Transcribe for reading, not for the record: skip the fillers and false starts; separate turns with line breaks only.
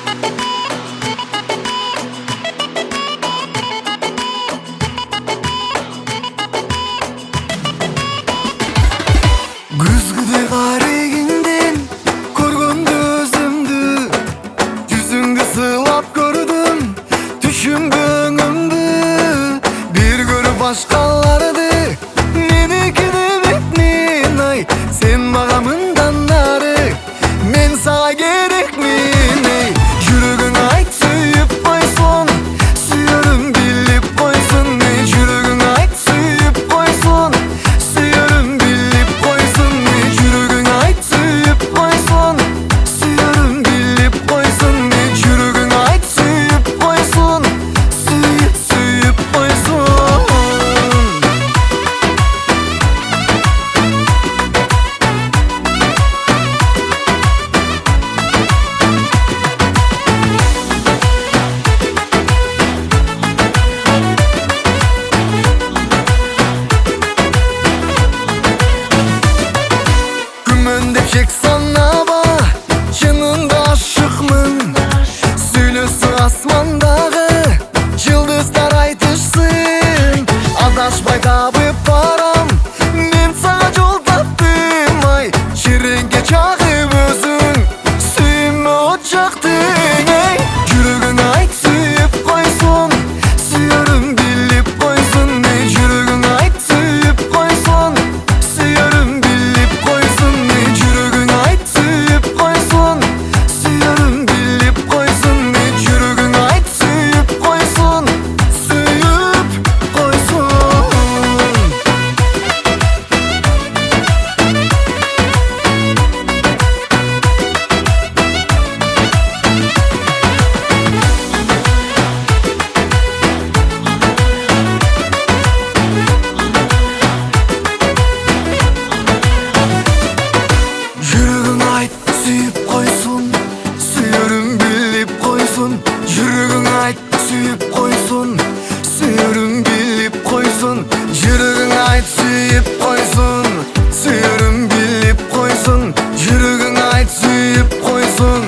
Күзгүдө карегиңден көргөндө өзүмдү, жүзүңдү сыйлап көрдүм түшүмдө өңүмдү. Бир көрүп башкаларды меники дебекмин, ай сен мага мындан нары, мен сага керекмин. Эй жүрөгүң айт сүйүп койсун, сүйөрүм билип койсун. Эй жүрөгүң айт сүйүп койсун, сүйөрүм билип койсун. Эй жүрөгүң айт сүйүп койсун, сүйөрүм билип койсун. Эй жүрөгүң айт сүйүп койсун, сүйүп койсун. Күмөндөп жек санаба, чынында ашыкмын. Сүйлөсү асмандагы жылдыздар айтышсын. Адашпай табып барам, мен сага жол таптым. Ай чиреңге чагып өзүң сүйүмө от жактың. Эй жүрөгүң айт сүйүп койсун, сүйөрүм билип койсун. Эй жүрөгүң айт сүйүп койсун, сүйөрүм билип койсун. Эй жүрөгүң айт сүйүп койсун, сүйөрүм билип койсун. Эй жүрөгүң айт сүйүп койсун, сүйүп койсун. Жүрөгүң айт сүйүп койсун, сүйөрүм билип койсун. Жүрөгүң айт сүйүп койсун, сүйөрүм билип койсун. Жүрөгүң айт сүйүп койсун, сүйөрүм билип койсун. Жүрөгүң айт сүйүп койсун.